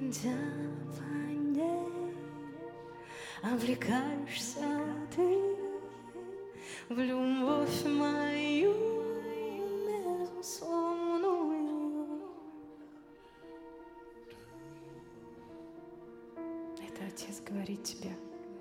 ходя по ней, облекаешься ты в любовь мою безусловную. Это Отец говорит тебе.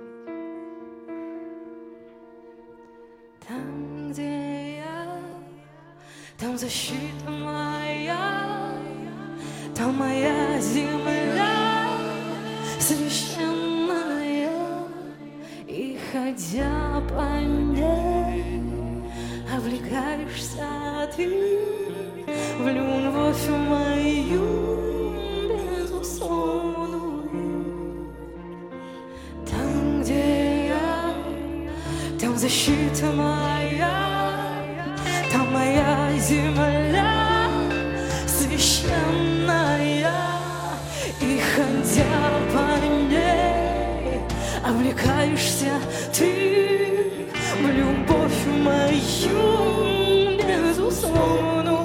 Там, где я, там защита моя, там моя земля священная, и ходя по ней, облекаешься ты в любовь мою безусловную. Там, где я, там защита моя, там моя земля священная, и ходя по ней, облекаешься ты в любовь мою безусловную.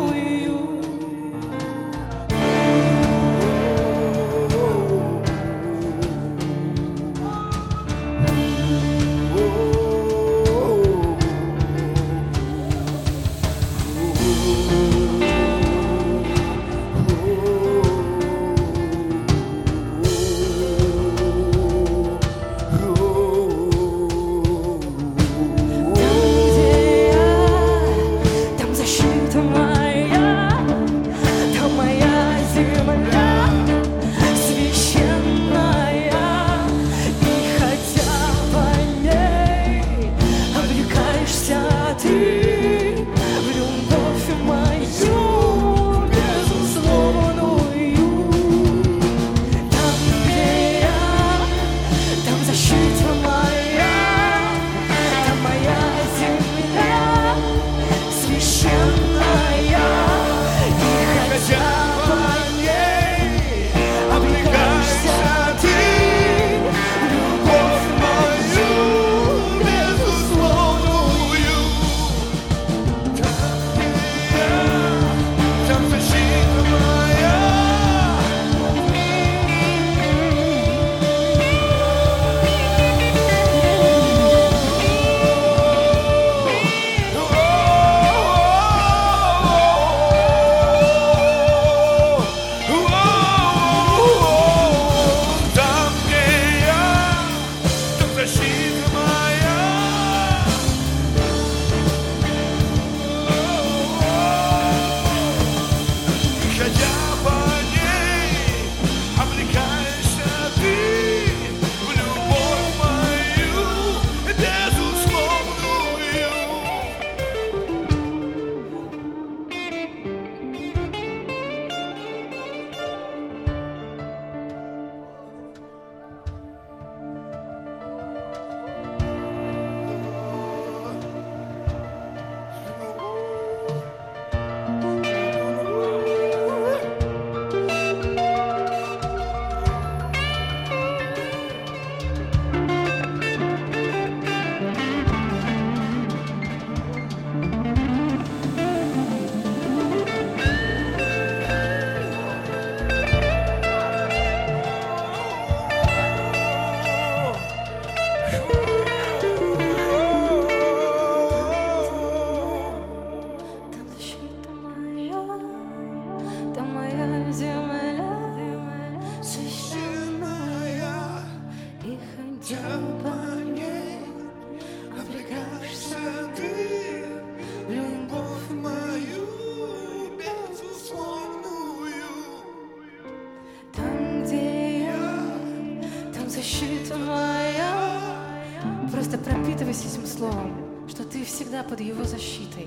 Защита моя. Просто пропитывайся этим словом, что ты всегда под его защитой.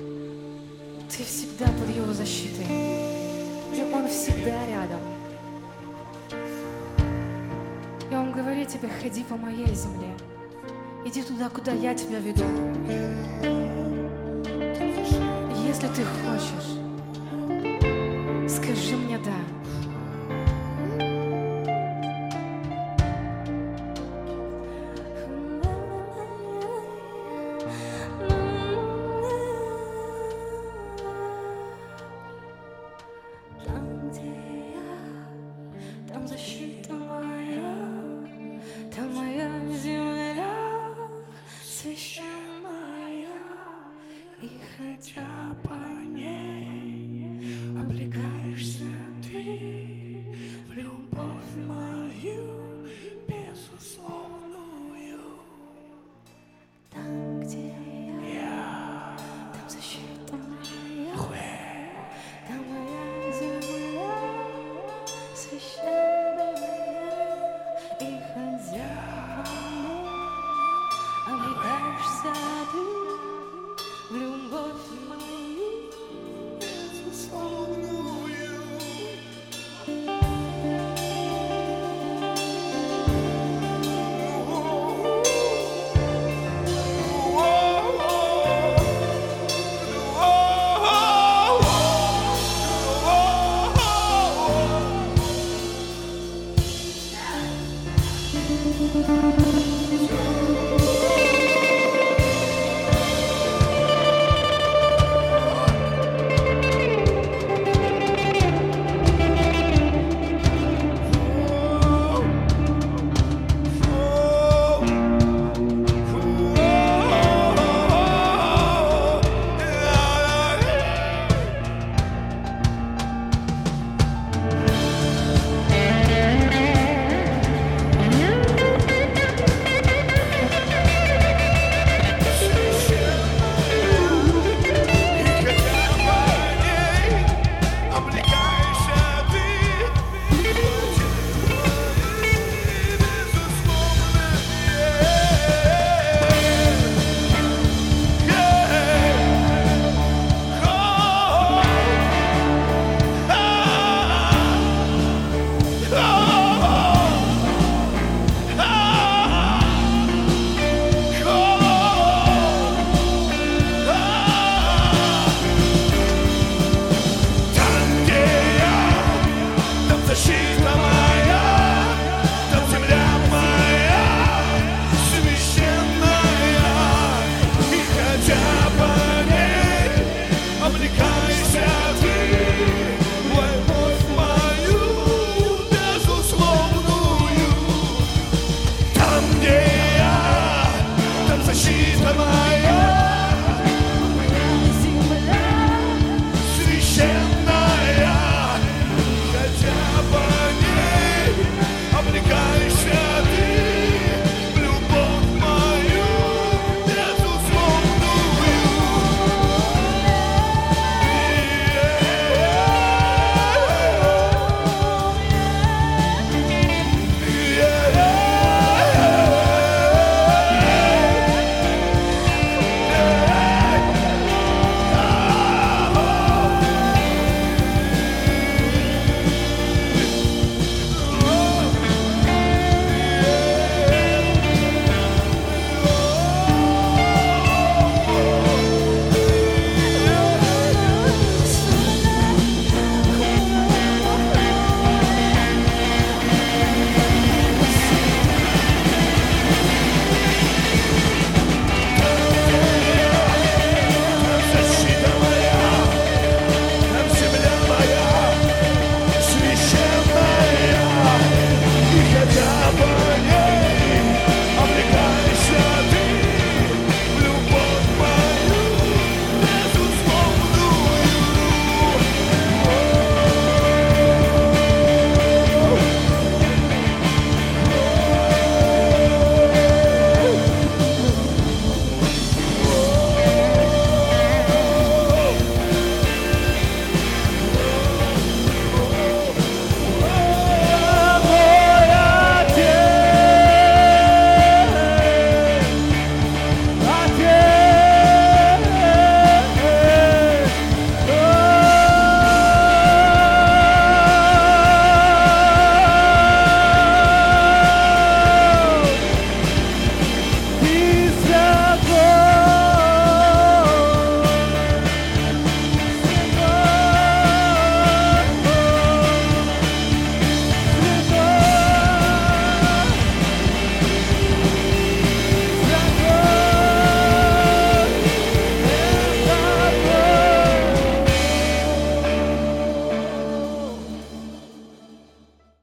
Ты всегда под его защитой. И он всегда рядом. И он говорит тебе: ходи по моей земле. Иди туда, куда я тебя веду. Если ты хочешь, скажи мне «да». Там, где я, там защита. в любовь мою безусловную. Там, где я, там защита моя, там моя земля, священная и хозяйка мне. Облекаешься ты в любовь мою безусловную. Защита